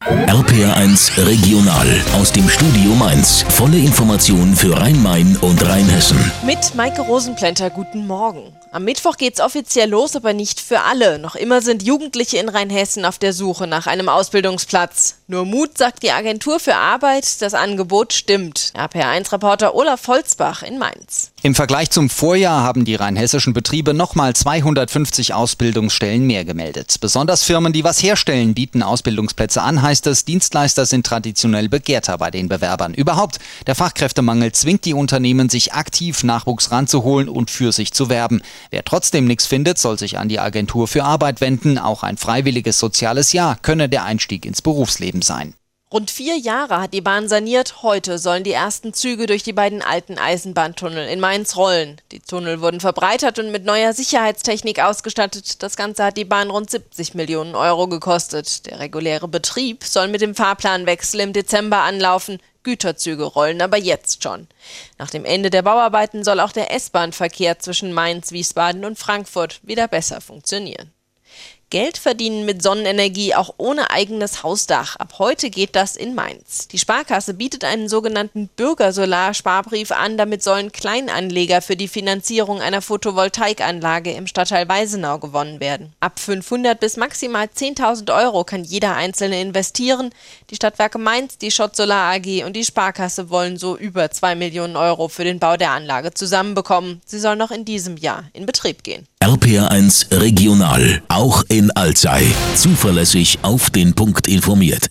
RPR1 Regional aus dem Studio Mainz. Volle Informationen für Rhein-Main und Rheinhessen. Mit Maike Rosenplanter, guten Morgen. Am Mittwoch geht's offiziell los, aber nicht für alle. Noch immer sind Jugendliche in Rheinhessen auf der Suche nach einem Ausbildungsplatz. Nur Mut, sagt die Agentur für Arbeit, das Angebot stimmt. RPR1-Reporter Olaf Holzbach in Mainz. Im Vergleich zum Vorjahr haben die rheinhessischen Betriebe nochmal 250 Ausbildungsstellen mehr gemeldet. Besonders Firmen, die was herstellen, bieten Ausbildungsplätze an, heißt es. Dienstleister sind traditionell begehrter bei den Bewerbern. Überhaupt, der Fachkräftemangel zwingt die Unternehmen, sich aktiv Nachwuchs ranzuholen und für sich zu werben. Wer trotzdem nichts findet, soll sich an die Agentur für Arbeit wenden. Auch ein freiwilliges soziales Jahr könne der Einstieg ins Berufsleben sein. Rund 4 Jahre hat die Bahn saniert. Heute sollen die ersten Züge durch die beiden alten Eisenbahntunnel in Mainz rollen. Die Tunnel wurden verbreitert und mit neuer Sicherheitstechnik ausgestattet. Das Ganze hat die Bahn rund 70 Millionen Euro gekostet. Der reguläre Betrieb soll mit dem Fahrplanwechsel im Dezember anlaufen. Güterzüge rollen aber jetzt schon. Nach dem Ende der Bauarbeiten soll auch der S-Bahn-Verkehr zwischen Mainz, Wiesbaden und Frankfurt wieder besser funktionieren. Geld verdienen mit Sonnenenergie auch ohne eigenes Hausdach. Ab heute geht das in Mainz. Die Sparkasse bietet einen sogenannten Bürgersolar-Sparbrief an. Damit sollen Kleinanleger für die Finanzierung einer Photovoltaikanlage im Stadtteil Weisenau gewonnen werden. Ab 500 bis maximal 10.000 Euro kann jeder Einzelne investieren. Die Stadtwerke Mainz, die Schott Solar AG und die Sparkasse wollen so über 2 Millionen Euro für den Bau der Anlage zusammenbekommen. Sie soll noch in diesem Jahr in Betrieb gehen. RPR1 Regional, auch in Alzey. Zuverlässig auf den Punkt informiert.